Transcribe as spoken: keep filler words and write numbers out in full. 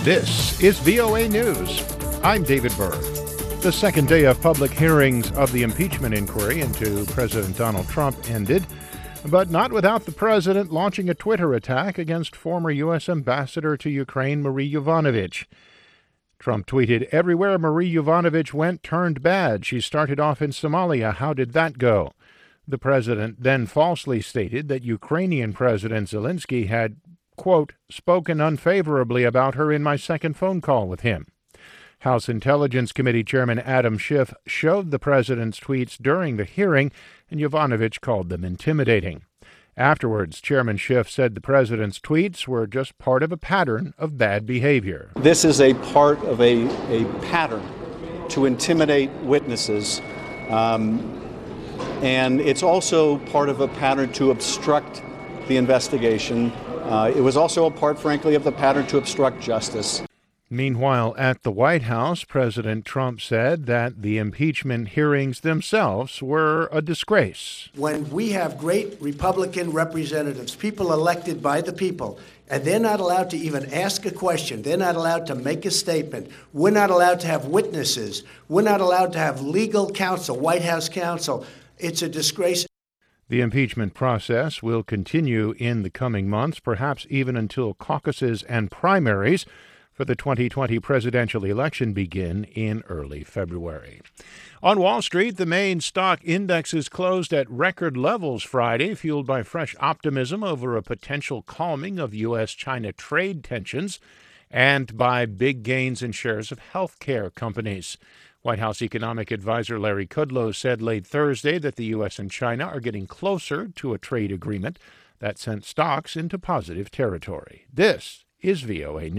This is V O A News. I'm David Burr. The second day of public hearings of the impeachment inquiry into President Donald Trump ended, but not without the president launching a Twitter attack against former U S Ambassador to Ukraine, Marie Yovanovitch. Trump tweeted, "Everywhere Marie Yovanovitch went turned bad. She started off in Somalia. How did that go?" The president then falsely stated that Ukrainian President Zelensky had, quote, spoken unfavorably about her in my second phone call with him. House Intelligence Committee Chairman Adam Schiff showed the president's tweets during the hearing, and Yovanovitch called them intimidating. Afterwards, Chairman Schiff said the president's tweets were just part of a pattern of bad behavior. This is a part of a, a pattern to intimidate witnesses, um, and it's also part of a pattern to obstruct the investigation. Uh, it was also a part, frankly, of the pattern to obstruct justice. Meanwhile, at the White House, President Trump said that the impeachment hearings themselves were a disgrace. When we have great Republican representatives, people elected by the people, and they're not allowed to even ask a question, they're not allowed to make a statement, we're not allowed to have witnesses, we're not allowed to have legal counsel, White House counsel, it's a disgrace. The impeachment process will continue in the coming months, perhaps even until caucuses and primaries for the twenty twenty presidential election begin in early February. On Wall Street, the main stock indexes closed at record levels Friday, fueled by fresh optimism over a potential calming of U S China trade tensions and by big gains in shares of healthcare companies. White House economic advisor Larry Kudlow said late Thursday that the U S and China are getting closer to a trade agreement that sent stocks into positive territory. This is V O A News.